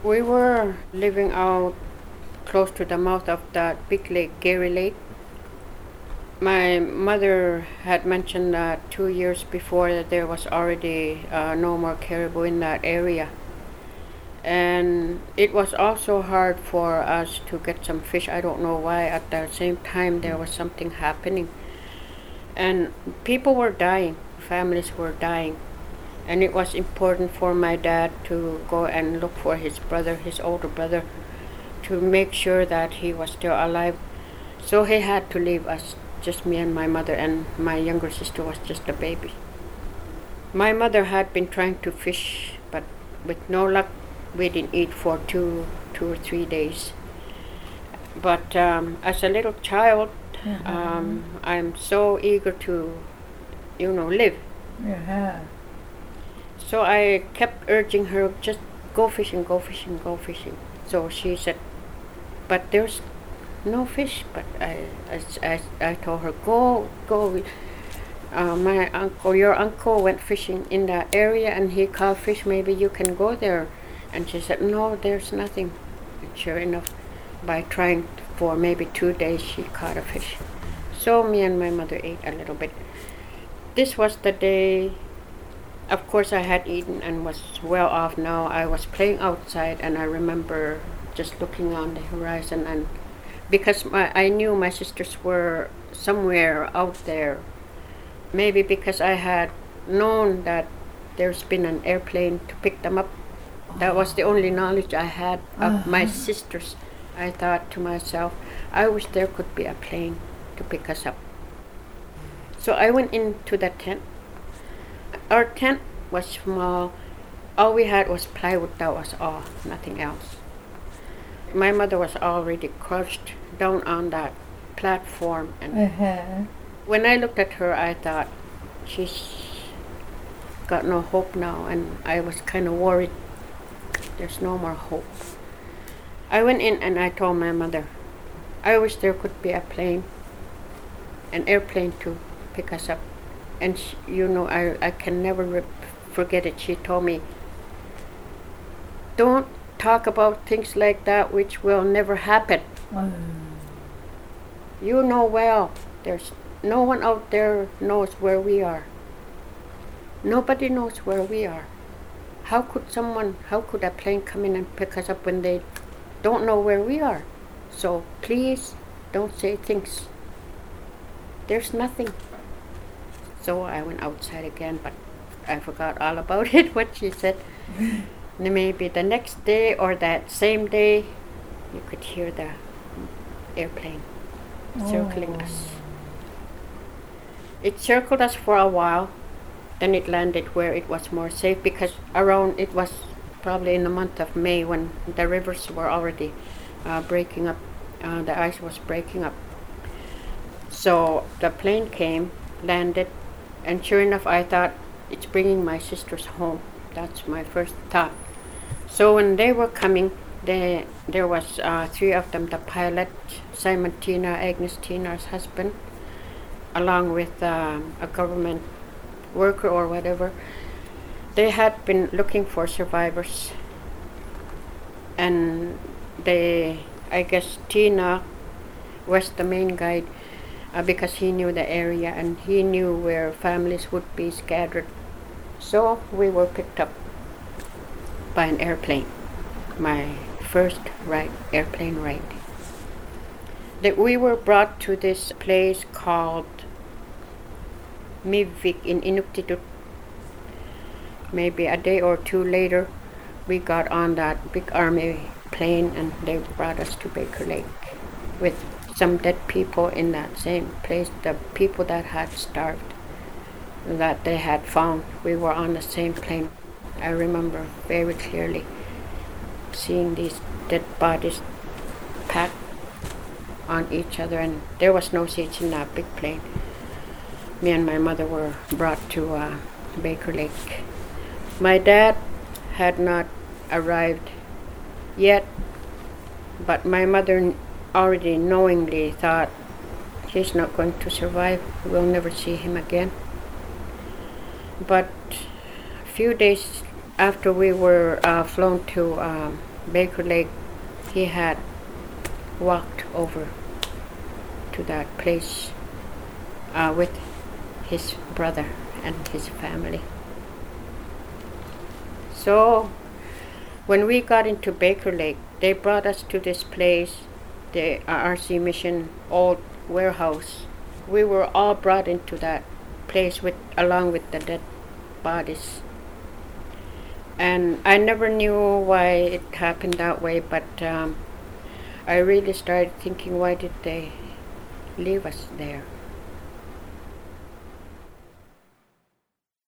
We were living out close to the mouth of that big lake, Gary Lake. My mother had mentioned that 2 years before that there was already no more caribou in that area. And it was also hard for us to get some fish. I don't know why. At the same time, there was something happening. And people were dying, families were dying. And it was important for my dad to go and look for his brother, his older brother, to make sure that he was still alive. So he had to leave us, just me and my mother, and my younger sister was just a baby. My mother had been trying to fish, but with no luck. We didn't eat for two or 3 days. But as a little child, I'm so eager to, live. Yeah. So I kept urging her, just go fishing, go fishing, go fishing. So she said, but there's no fish. But I told her, go. Your uncle went fishing in that area and he caught fish. Maybe you can go there. And she said, no, there's nothing. And sure enough, by trying for maybe 2 days, she caught a fish. So me and my mother ate a little bit. This was the day, of course I had eaten and was well off now. I was playing outside and I remember just looking on the horizon, and because I knew my sisters were somewhere out there, maybe because I had known that there's been an airplane to pick them up. That was the only knowledge I had of my sisters. I thought to myself, I wish there could be a plane to pick us up. So I went into the tent. Our tent was small. All we had was plywood, that was all, nothing else. My mother was already crouched down on that platform. And when I looked at her, I thought, she's got no hope now. And I was kind of worried. There's no more hope. I went in and I told my mother, I wish there could be a plane, an airplane to pick us up. And I can never forget it. She told me, don't talk about things like that which will never happen. You know well, there's no one out there knows where we are. Nobody knows where we are. How could a plane come in and pick us up when they don't know where we are? So please don't say things. There's nothing. So I went outside again, but I forgot all about it, what she said. Maybe the next day or that same day, you could hear the airplane circling us. It circled us for a while. Then it landed where it was more safe, because it was probably in the month of May when the rivers were already breaking up. The ice was breaking up. So the plane came, landed, and sure enough, I thought, it's bringing my sisters home. That's my first thought. So when they were coming, there was 3 of them, the pilot, Simon Tina, Agnes Tina's husband, along with a government worker or whatever. They had been looking for survivors, and I guess Tina was the main guide, because he knew the area and he knew where families would be scattered. So we were picked up by an airplane, my first airplane ride. That we were brought to this place called Mivik in Inuktitut. Maybe a day or 2 later, we got on that big army plane and they brought us to Baker Lake with some dead people in that same place, the people that had starved, that they had found. We were on the same plane. I remember very clearly seeing these dead bodies packed on each other, and there was no seats in that big plane. Me and my mother were brought to Baker Lake. My dad had not arrived yet, but my mother already knowingly thought, he's not going to survive, we'll never see him again. But a few days after we were flown to Baker Lake, he had walked over to that place with his brother and his family. So when we got into Baker Lake, they brought us to this place, the RC Mission old warehouse. We were all brought into that place along with the dead bodies. And I never knew why it happened that way, but I really started thinking, why did they leave us there?